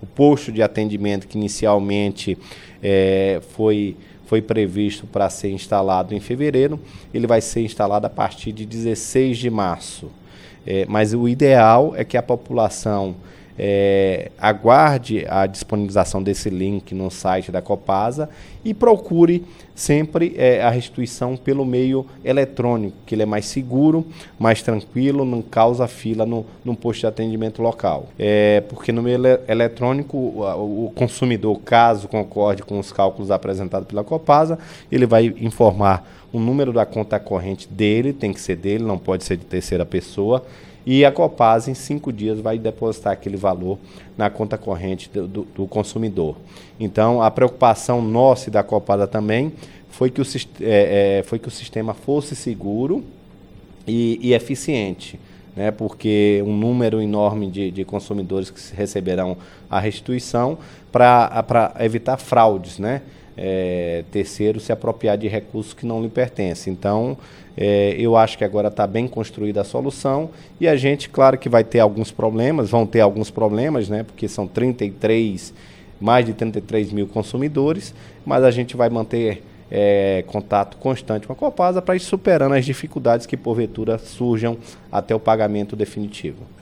o posto de atendimento que inicialmente foi previsto para ser instalado em fevereiro, ele vai ser instalado a partir de 16 de março. Mas o ideal é que a população aguarde a disponibilização desse link no site da Copasa e procure sempre a restituição pelo meio eletrônico, que ele é mais seguro, mais tranquilo, não causa fila no posto de atendimento local. Porque no meio eletrônico, o consumidor, caso concorde com os cálculos apresentados pela Copasa, ele vai informar o número da conta corrente dele, tem que ser dele, não pode ser de terceira pessoa, e a Copasa, em 5 dias, vai depositar aquele valor na conta corrente do consumidor. Então, a preocupação nossa e da Copasa também foi que o sistema fosse seguro e eficiente, né? Porque um número enorme de consumidores que receberão a restituição para evitar fraudes, né? Terceiro se apropriar de recursos que não lhe pertencem. Então, eu acho que agora está bem construída a solução e a gente, claro que vão ter alguns problemas, né? Porque são mais de 33 mil consumidores, mas a gente vai manter contato constante com a Copasa para ir superando as dificuldades que porventura surjam até o pagamento definitivo.